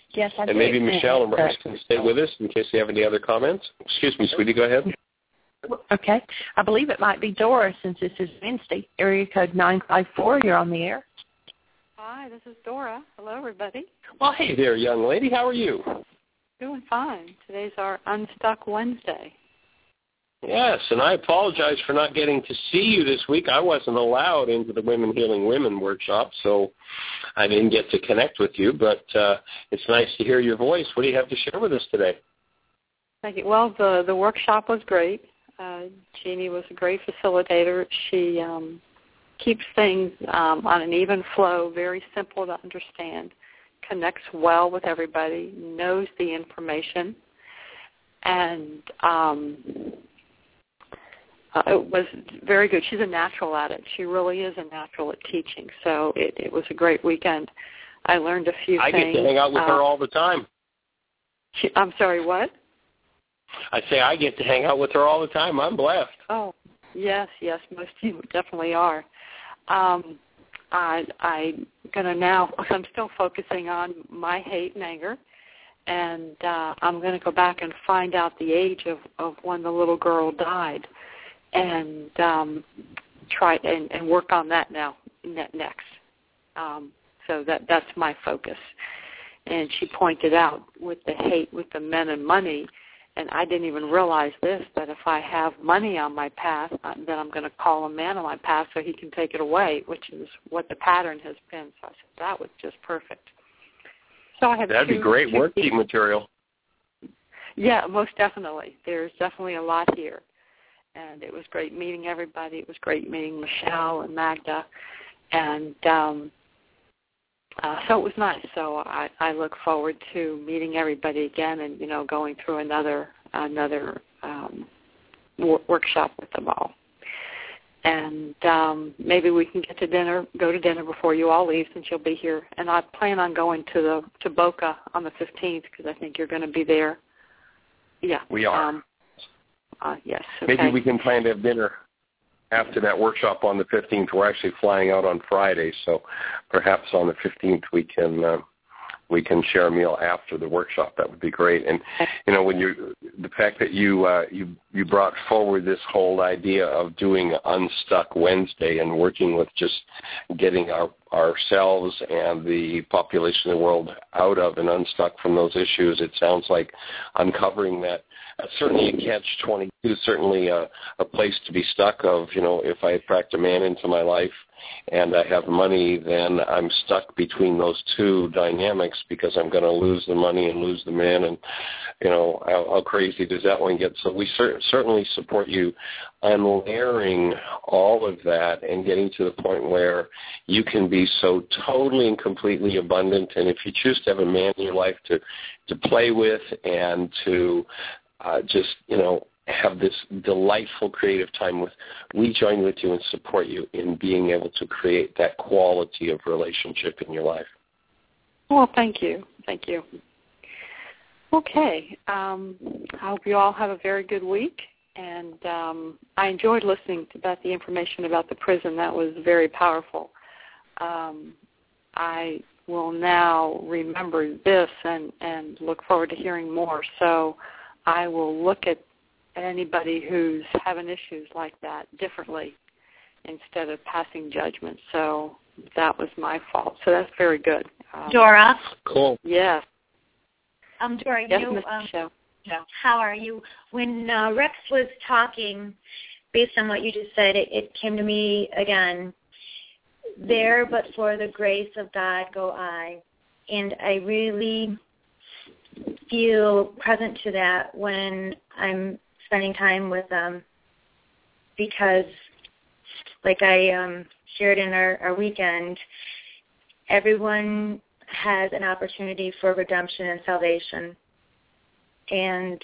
Yes, I And do. maybe Michelle and Bryce can stay with us in case they have any other comments. Excuse me, sweetie, go ahead. Okay. I believe it might be Dora since this is Wednesday. Area code nine five four, you're on the air. Hi, this is Dora. Hello, everybody. Well, hey there, young lady. How are you? Doing fine. Today's our Unstuck Wednesday. Yes, and I apologize for not getting to see you this week. I wasn't allowed into the Women Healing Women workshop, so I didn't get to connect with you, but uh, it's nice to hear your voice. What do you have to share with us today? Thank you. Well, the, the workshop was great. Uh, Jeannie was a great facilitator. She um, keeps things um, on an even flow, very simple to understand, connects well with everybody, knows the information, and um, uh, it was very good. She's a natural at it. She really is a natural at teaching, so it, it was a great weekend. I learned a few I things. I get to hang out with uh, her all the time. She, I'm sorry, what? I say I get to hang out with her all the time. I'm blessed. Oh, yes, yes, most of you definitely are. Um, I, I'm going to now, I'm still focusing on my hate and anger, and uh, I'm going to go back and find out the age of, of when the little girl died and um, try and, and work on that now next. Um, so that that's my focus. And she pointed out with the hate with the men and money, and I didn't even realize this, that if I have money on my path, uh, then I'm going to call a man on my path so he can take it away, which is what the pattern has been. So I said, that was just perfect. So I have That'd two, be great two worksheet material. Yeah, most definitely. There's definitely a lot here. And it was great meeting everybody. It was great meeting Michelle and Magda. And um, uh, so it was nice. So I, I look forward to meeting everybody again and, you know, going through another another um, wor- workshop with them all. And um, maybe we can get to dinner, go to dinner before you all leave since you'll be here. And I plan on going to the to Boca on the fifteenth because I think you're going to be there. Yeah. We are. Um, uh, yes. Okay. Maybe we can plan to have dinner after that workshop on the fifteenth. We're actually flying out on Friday, so perhaps on the fifteenth we can uh, we can share a meal after the workshop. That would be great. And you know, when you the fact that you uh, you you brought forward this whole idea of doing Unstuck Wednesday and working with just getting our ourselves and the population of the world out of and unstuck from those issues, it sounds like uncovering that. Uh, certainly a catch twenty-two, certainly a, a place to be stuck of, you know, if I attract a man into my life and I have money, then I'm stuck between those two dynamics because I'm going to lose the money and lose the man, and, you know, how, how crazy does that one get? So we cer- certainly support you on layering all of that and getting to the point where you can be so totally and completely abundant, and if you choose to have a man in your life to, to play with and to Uh, just, you know, have this delightful creative time with, we join with you and support you in being able to create that quality of relationship in your life. Well, thank you. Thank you. Okay. Um, I hope you all have a very good week. And um, I enjoyed listening about the information about the prison. That was very powerful. Um, I will now remember this and, and look forward to hearing more. So I will look at anybody who's having issues like that differently instead of passing judgment. So that was my fault. So that's very good. Um, Dora? Cool. Yes. Um, Dora, Yes, you, Miz um, Michelle. how are you? When uh, Rex was talking, based on what you just said, it, it came to me again. There, but for the grace of God, go I. And I really feel present to that when I'm spending time with them, because like I um, shared in our, our weekend, everyone has an opportunity for redemption and salvation. And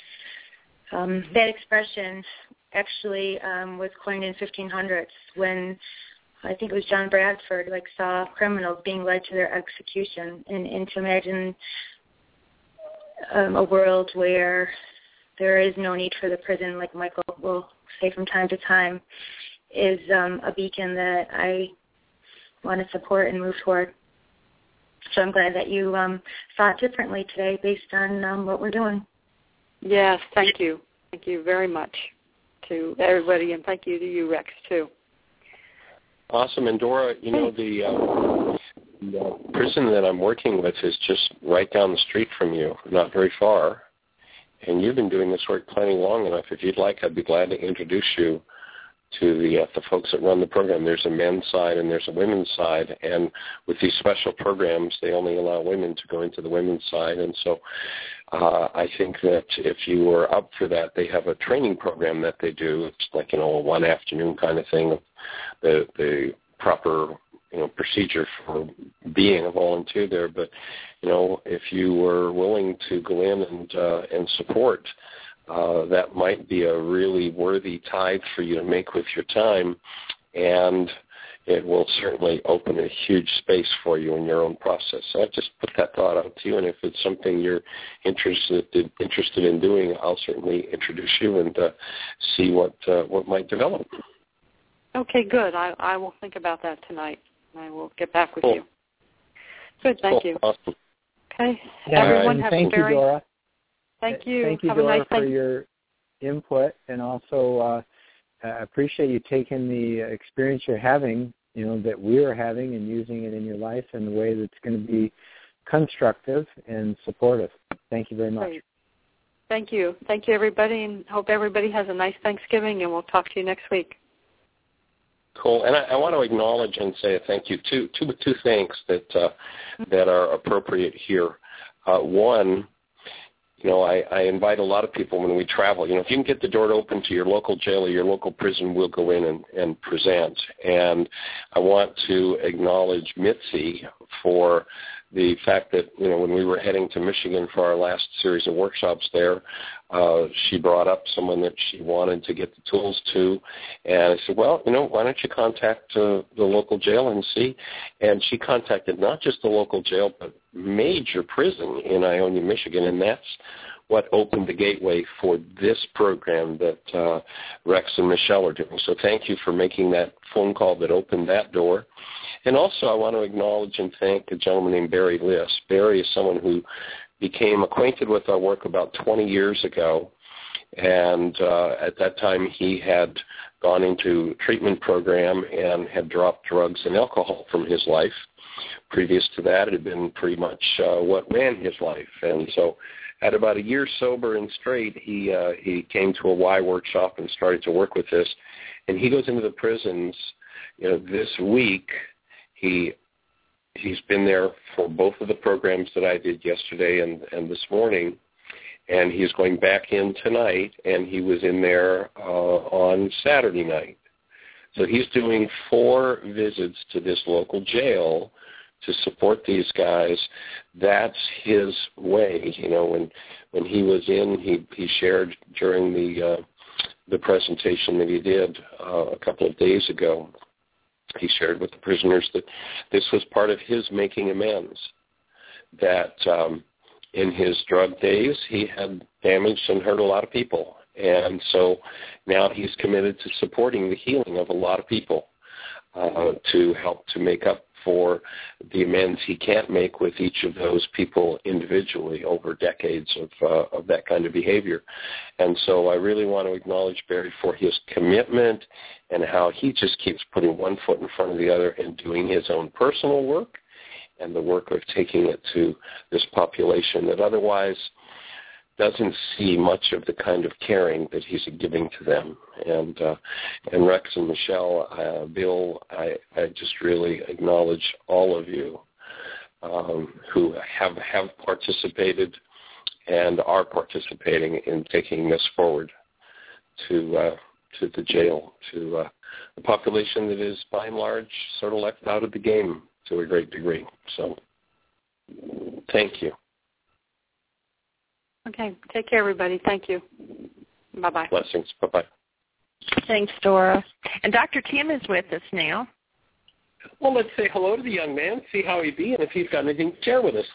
um, that expression actually um, was coined in fifteen hundreds when I think it was John Bradford like saw criminals being led to their execution, and, and to imagine Um, a world where there is no need for the prison, like Michael will say from time to time, is um, a beacon that I want to support and move toward. So I'm glad that you um, thought differently today based on um, what we're doing. Yes, thank you. Thank you very much to everybody, and thank you to you, Rex, too. Awesome. And Dora, you know, the, uh, the prison that I'm working with is just right down the street from you, not very far. And you've been doing this work plenty long enough. If you'd like, I'd be glad to introduce you to the uh, the folks that run the program. There's a men's side and there's a women's side. And with these special programs, they only allow women to go into the women's side. And so uh, I think that if you were up for that, they have a training program that they do. It's like, you know, a one afternoon kind of thing, the the proper, you know, procedure for being a volunteer there. But, you know, if you were willing to go in and uh, and support, uh, that might be a really worthy tithe for you to make with your time, and it will certainly open a huge space for you in your own process. So I just put that thought out to you, and if it's something you're interested interested in doing, I'll certainly introduce you and uh, see what uh, what might develop. Okay, good. I, I will think about that tonight. I will get back with cool. you. Good, thank cool. you. Awesome. Okay, Yeah, everyone have thank a very... you, Dora. Thank you. Thank you, have Dora, a nice for day. your input, and also uh, I appreciate you taking the experience you're having, you know, that we're having, and using it in your life in a way that's going to be constructive and supportive. Thank you very much. Great. Thank you. Thank you, everybody, and hope everybody has a nice Thanksgiving, and we'll talk to you next week. Cool. And I, I want to acknowledge and say a thank you to two, two things that uh, that are appropriate here. Uh, one, you know, I, I invite a lot of people when we travel. You know, if you can get the door open to your local jail or your local prison, we'll go in and, and present. And I want to acknowledge Mitzi for the fact that, you know, when we were heading to Michigan for our last series of workshops there, uh, she brought up someone that she wanted to get the tools to. And I said, well, you know, why don't you contact uh, the local jail and see? And she contacted not just the local jail, but major prison in Ionia, Michigan, and that's what opened the gateway for this program that uh, Rex and Michelle are doing. So thank you for making that phone call that opened that door. And also I want to acknowledge and thank a gentleman named Barry Liss. Barry is someone who became acquainted with our work about twenty years ago, and uh, at that time he had gone into a treatment program and had dropped drugs and alcohol from his life. Previous to that, it had been pretty much uh, what ran his life. And so at about a year sober and straight, he uh, he came to a Y workshop and started to work with this. And he goes into the prisons, you know, this week. He he's been there for both of the programs that I did yesterday and, and this morning, and he's going back in tonight, and he was in there uh, on Saturday night. So he's doing four visits to this local jail to support these guys. That's his way. You know, when when he was in, he he shared during the uh, the presentation that he did uh, a couple of days ago. He shared with the prisoners that this was part of his making amends, that um, in his drug days he had damaged and hurt a lot of people. And so now he's committed to supporting the healing of a lot of people uh, to help to make up for the amends he can't make with each of those people individually over decades of uh, of that kind of behavior. And so I really want to acknowledge Barry for his commitment and how he just keeps putting one foot in front of the other and doing his own personal work and the work of taking it to this population that otherwise doesn't see much of the kind of caring that he's giving to them. And uh, and Rex and Michelle, uh, Bill, I, I just really acknowledge all of you um, who have have participated and are participating in taking this forward to uh, to the jail, to uh, the population that is by and large sort of left out of the game to a great degree. So thank you. Okay. Take care, everybody. Thank you. Bye-bye. Blessings. Bye-bye. Thanks, Dora. And Doctor Tim is with us now. Well, let's say hello to the young man, see how he be, and if he's got anything to share with us.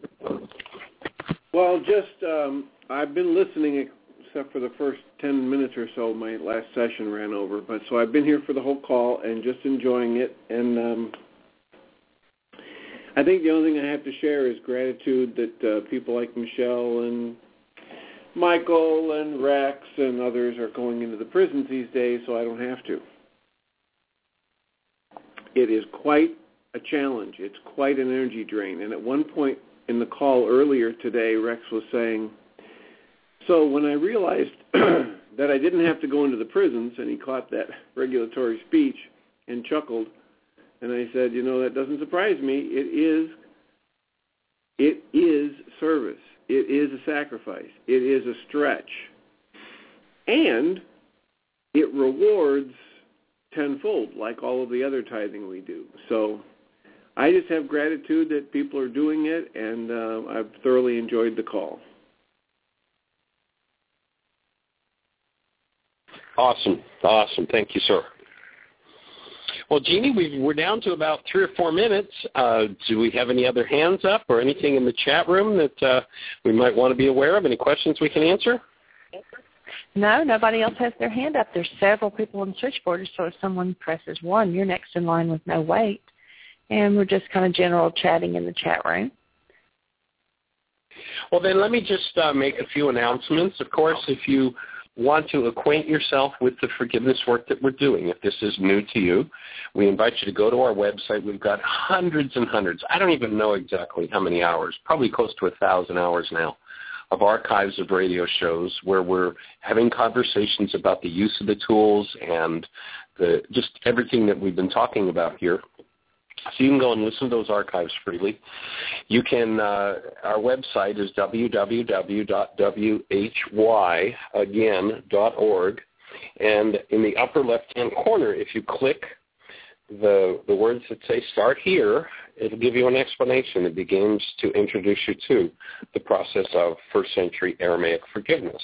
Well, just um, I've been listening except for the first ten minutes or so. My last session ran over, but so I've been here for the whole call and just enjoying it. And um, I think the only thing I have to share is gratitude that uh, people like Michelle and Michael and Rex and others are going into the prisons these days, so I don't have to. It is quite a challenge. It's quite an energy drain. And at one point in the call earlier today, Rex was saying, so when I realized that I didn't have to go into the prisons, and he caught that regulatory speech and chuckled, and I said, you know, that doesn't surprise me. It is, it is service. It is a sacrifice. It is a stretch. And it rewards tenfold, like all of the other tithing we do. So I just have gratitude that people are doing it, and uh, I've thoroughly enjoyed the call. Awesome. Awesome. Thank you, sir. Well, Jeannie, we, we're down to about three or four minutes. Uh, do we have any other hands up or anything in the chat room that uh, we might want to be aware of? Any questions we can answer? No, nobody else has their hand up. There's several people on the switchboard, so if someone presses one, you're next in line with no wait. And we're just kind of general chatting in the chat room. Well, then let me just uh, make a few announcements. Of course, if you want to acquaint yourself with the forgiveness work that we're doing, if this is new to you, we invite you to go to our website. We've got hundreds and hundreds. I don't even know exactly how many hours, probably close to a thousand hours now, of archives of radio shows where we're having conversations about the use of the tools and the just everything that we've been talking about here. So you can go and listen to those archives freely. You can, uh, our website is w w w dot w h y again dot org, and in the upper left-hand corner, if you click the the words that say Start Here, it'll give you an explanation. It begins to introduce you to the process of first century Aramaic forgiveness.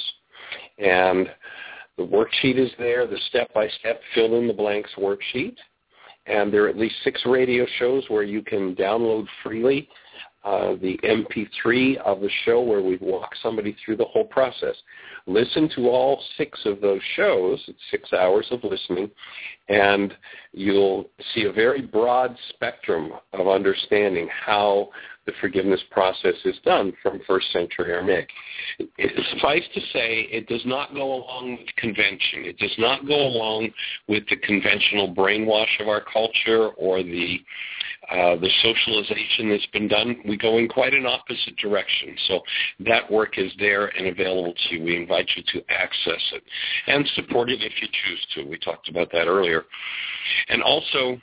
And the worksheet is there, the step-by-step fill-in-the-blanks worksheet. And there are at least six radio shows where you can download freely uh, the M P three of the show where we walk somebody through the whole process. Listen to all six of those shows. It's six hours of listening, and you'll see a very broad spectrum of understanding how the forgiveness process is done from first century Aramaic. It, suffice to say, it does not go along with convention. It does not go along with the conventional brainwash of our culture or the uh, the socialization that's been done. We go in quite an opposite direction. So that work is there and available to you. We invite you to access it and support it if you choose to. We talked about that earlier. And also,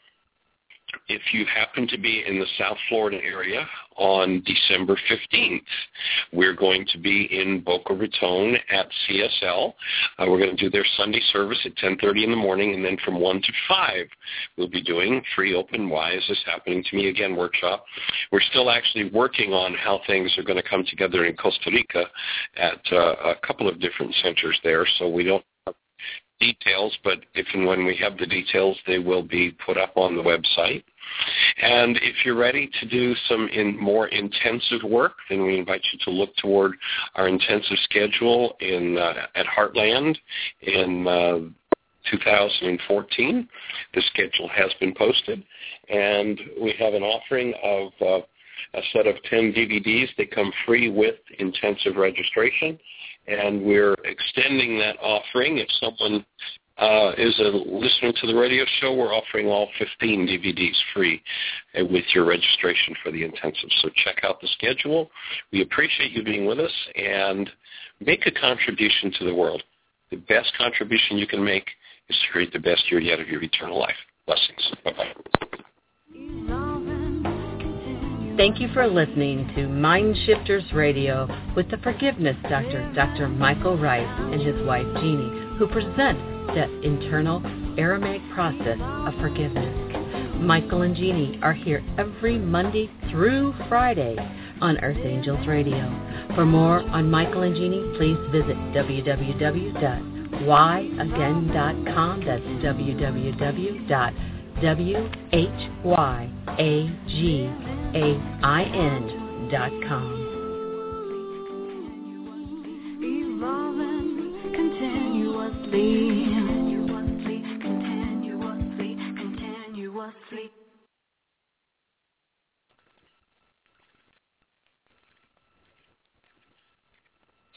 if you happen to be in the South Florida area on December fifteenth, we're going to be in Boca Raton at C S L. Uh, we're going to do their Sunday service at ten thirty in the morning, and then from one to five, we'll be doing free open Why Is This Happening to Me Again workshop. We're still actually working on how things are going to come together in Costa Rica at uh, a couple of different centers there, so we don't have details, but if and when we have the details, they will be put up on the website. And if you're ready to do some in more intensive work, then we invite you to look toward our intensive schedule in uh, at Heartland in uh, two thousand fourteen. The schedule has been posted, and we have an offering of uh, a set of ten D V Ds. They come free with intensive registration, and we're extending that offering. If someone uh, is a listener to the radio show, we're offering all fifteen D V Ds free uh, with your registration for the intensive. So check out the schedule. We appreciate you being with us, and make a contribution to the world. The best contribution you can make is to create the best year yet of your eternal life. Blessings. Bye-bye. Thank you for listening to Mind Shifters Radio with the Forgiveness Doctor, Doctor Michael Rice, and his wife Jeannie, who present the internal Aramaic process of forgiveness. Michael and Jeannie are here every Monday through Friday on Earth Angels Radio. For more on Michael and Jeannie, please visit w w w dot why again dot com. That's w w w dot w h y a g a i n dot com. Evolving continuously, continuously, continuously, continuously.